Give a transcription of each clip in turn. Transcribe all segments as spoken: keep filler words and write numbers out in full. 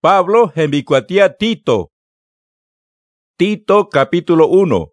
Pablo hembikuatia Tito. Tito capítulo uno.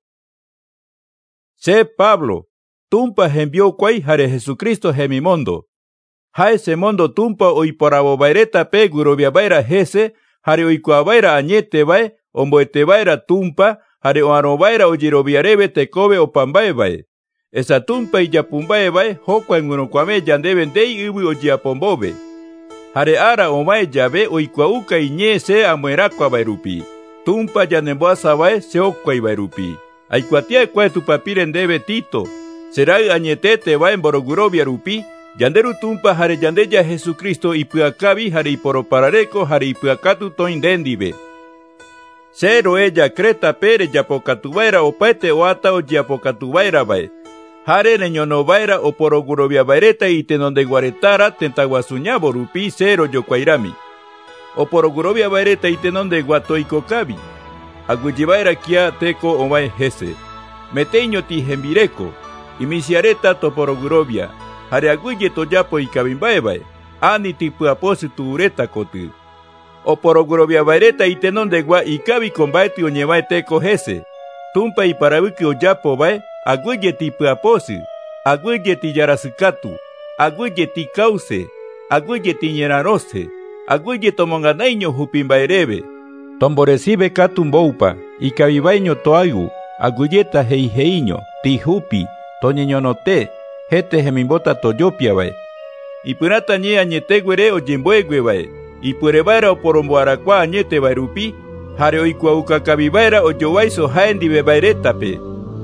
Se Pablo, tumpa hembio kwai hare Jesucristo hemimondo. Hae se mondo tumpa oiporabo baireta pe gurobia baira hese, hare oikua baira añete bae, omboete baira tumpa, hare oano baira ojirobiarebe tekobe opambae bae. Esa tumpa ijapumbae bae, hokwa nguno kwame jandeben dei ubi ojiapombobe. Hare ara omae jabe oikua uka iñe se amuerakwa bairupi. Tumpa janemboa sabae se okwa ibairupi. Aikuatia kwa tu papiren debe Tito. Serai añetete bae borogurobia rupi. Yanderu tumpa hare yandeya Jesucristo ipuakabi hare iporoparareko hare ipuakatu toindendibe. Cero ella creta pere yapokatubaira opaete oata o yapokatubaira bae. Hare neñono baira o porogurobia baireta itenonde guaretara tentaguasuñabo rupi cero yokwairami. O porogurobia baireta itenonde guatoikokabi. Agujibaira kia teko omae hese. Meteño ti hembireko. Imisiareta toporogurobia. Hare aguye toyapo ikabimbaebae. Ani tipu aposi tuureta kotu. O porogurobia baireta itenonde gua ikabi kombaeti oñebae teko hese. Tumpa iparabuki oyapo bae. Aguye tipu aposi. Aguye ti yarasukatu. Aguye ti cause. Aguye ti ñerarose. Aguye tomonganaiño hupimbaerebe. Tomborecibe katumboupa. Ikabibaiño toagu. Aguyeta heiheiño. Ti hupi. Toñeñonote. Hete hemimbota toyopia bae. Ipurata ñe añeteguere o jimboegue bae. Ipurebaira o poromboarakwa añete bairupi. Hare oikua ukakabibaira o yowaiso haendibe bairetape.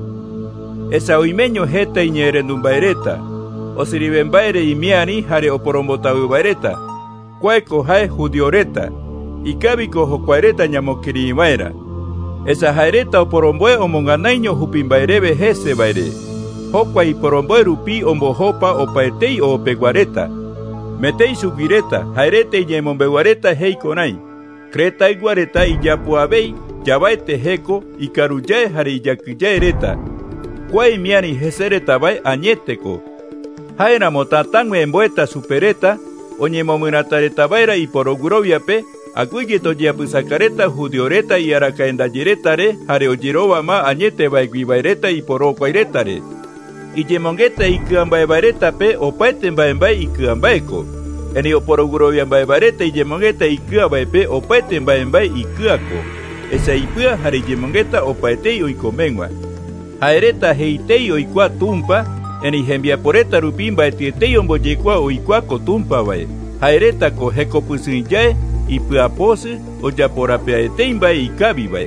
Esa oimeño heta iñerendum baireta. O siribembaire imiani hare o porombotabu baireta. Cueco hae judioreta. Ikabiko hocuareta ñamokirimaira. Esa jaereta o poromboe o monganaiño hupimbairebe hese baire. Hokwa y poromboe rupi ombojopa o paetei o peguareta. Metei subireta, jaerete y yemombeguareta heikonai. Creta y guareta y yapuabei, yabaete heco y caruyae jare y yakuyaereta. Kwai miani hesereta bae añeteco. Jaera motatangwe emboeta supereta, oñemomunatareta baira y porogurobia pe, aguye toyapusacareta judioreta y aracaendayeretare, jare ojiroba ma añete baeguibaereta y poroquairetare. Y yemongeta y kuambaebareta pe opaeten baembae y kuambaeko. Eni oporogurobia baebareta y yemongeta y kuabae pe opaeten baembae y kuako. Esa ipua jare yemongeta opaetei oikomengua. Jaereta heitei oikua tumpa, eni jembiaporeta rupimba etietei omboyekua oikuako tumpa bae. Jaereta ko hekopusinyae y puapose o yaporapeaetei bae y kabi bae.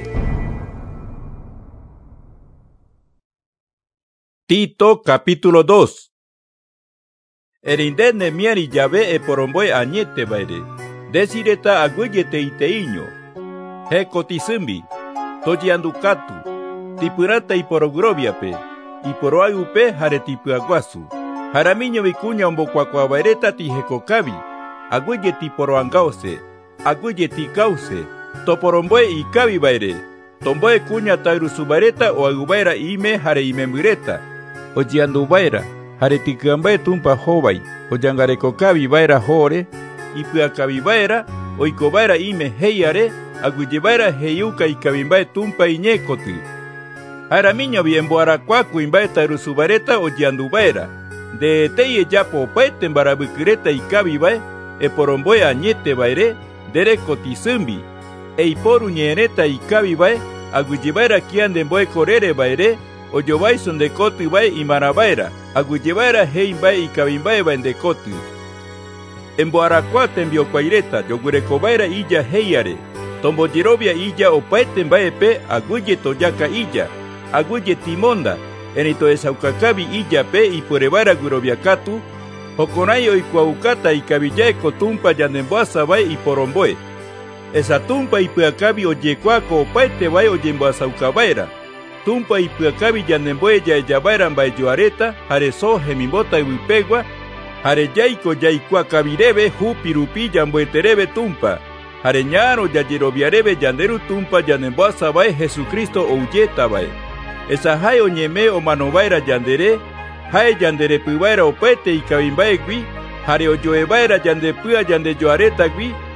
Tito capítulo dos. Erindene miari llave e poromboe añete baire. Desireta agüeyete iteiño. Hekotisumbi. Toyiandukatu. Tipurata y porogrobiape. Y poroayupe jare tipuaguasu. Jaramiño vicuña ombocuacuabaireta tijecocabi. Agüeyeti poroangaose. Agüeyeti cause. Toporomboe y cabi baire. Tomboe cuña tairusubareta o agubaira ime jare imemureta. Ojiandubaira, hare tikambae tumpa hobai, ojangarekokabi baira hore, ipuakabi baira, oikobaira ime heiare, aguyebaira heiuka ikabimbae tumpa iñekotu. Haramiño biemboara cuacu imbae tairusubareta ojiandubaira, de teye yapo paeten barabukureta ikabibae, e poromboe añete baire, derekotisumbi, e iporu ñereta ikabibae, aguyebaira kiandemboe korere baire, o yobai son de cotu bae y marabaira, aguyebaira hein bae y cabimbae bae de cotu. En boaracuate en bioquaireta, yogurecobaira illa heiare, tomboyirobia illa o paeten bae pe, aguye toyaka illa, aguye timonda, enito esaucacabi illa pe y purebaira gurobiacatu, hoconayo y cuaucata y cabillae cotumpa yanemboasa bae y poromboe. Esa tumpa y puacabi o yecuaco o paete bae o yemboasaucabaira. Tumpa y puacabi yanemboe ya yabaeran bae yoareta, jare so hemibota y wipegua, jare yaiko yaikua kabirebe jupirupi yamboeterebe tumpa, jare ñaro yayirobiarebe yanderu tumpa yanemboasa bae Jesucristo o uyeta bae. Esa jae o ñeme o manobaira yandere, jae yandere pubaira opete y kabimbae gui, jare o yoebaira yandepua yande yoareta gui,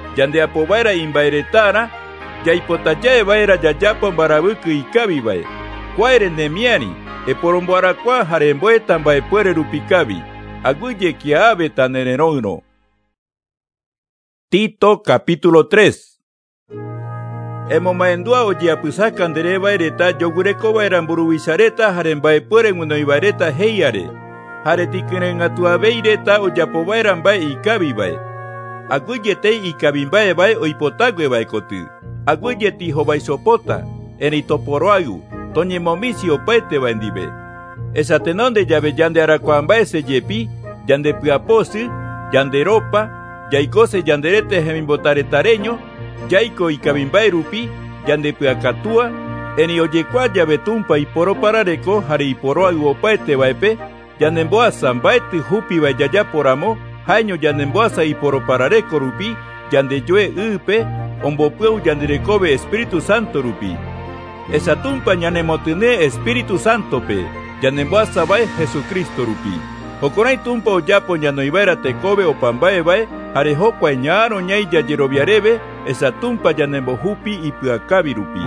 yande apovaera imbairetara, yaipotayae vaera yayapo mbaravuku ikavi vae. Kuaere nemiani, eporomboarakua jare emboeta mbaepuere rupikavi, aguye kiaave tanenerono. Tito capítulo tres. Emomaendua ojiapusaka ndere vaereta yogureko vaera mburuvisareta jare mbaepuere ngunoi vaereta heiare, jare tikinengatuaveireta ojapo vaera mbae ikavi vae. Aguye te ikavi mbae vae oipotague vaekoty, aguye tijo vaisopota, enitoporoayu, toñemomisi opaete vaendive. Esatenonde llave yande arakuambae se yepi, yande piaposi, yande ropa, yaikose yanderete jemimbotaretareño, yaiko ikavimbae rupi, yande piakatua, eni oyekua llave tumpa iporo parareko, jare iporoayu opaete vaepe, yanemboasa mbaete jupi vayaya poramo, jaño yanemboasa iporo parareko rupi, yande yue upe, ombopueu yanderekove Espíritu Santo rupi. Esa tumpa ñanemotine Espíritu Santo pe, yanemboasa vae Jesucristo rupi. Hokonai tumpa oyapo ñanoivaera tekobe opambae vae, jare hokua ñaaro ñai yayeroviareve, esa tumpa yanembojupi ipyakavi rupi.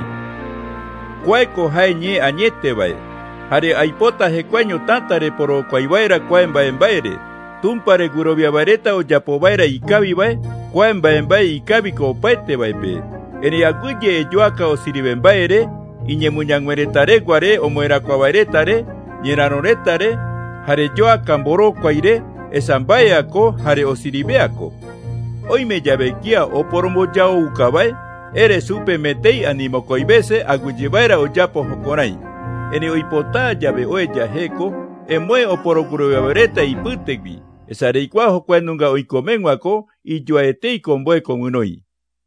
Kuaeko jae ñe añete vae, jare aipota jekuaño tantare poro kuaivaera kuae mbaembaere, tumpa reguroviavaereta oyapovaera ikavi vae, kuae mbaembae ikaviko opaete vaepe. Ene aguye eyoaka osirivembaere, iñemuñangueretareguare omoerakuavaeretare, ñeraroretare, jare yoaka mborokuaire, esa mbaeako jare osiriveako. Oime yavekia oporomboyao ukavae, ere supe metei animokoivese aguyevaera oyapo hokonai. Ene oipota llave oeya jeko, emue oporoguroviavaereta ipytegui, esa reikua hokuenunga oikomenguako, iyoaetei komboe komunoi.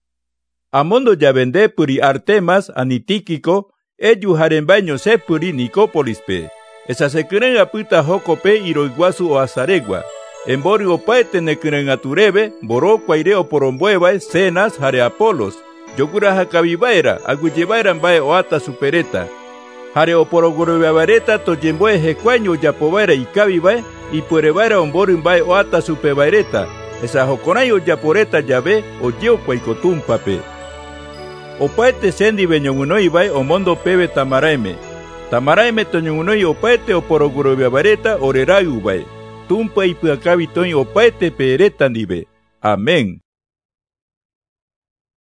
Amondo yavende puri Artemas anitíquico, eyu jarembaño se puri Nicópolispe. Esa se creen apita jocope iroiguasu o azaregua. Embori opaete ne creen aturebe, borokua ireo porombueva, cenas, jare Apolos. Yogura jacabivaera, aguyevaera mbae oata supereta. Jare oporoguroviavareta toyemboe jecuaño yapovaera ikavivae, y puerevaera ombori mbae oata supevaereta. Esa joconayo yaporeta llave, oyeo cuaicotumpape. Opaete sendi beñongunoi vae omondo pebe tamaraeme. Tamaraeme toñongunoi opaete oporoguroviavareta orerayu vae. Tumpa ipyakavi toñ opaete pereta nive. Amén.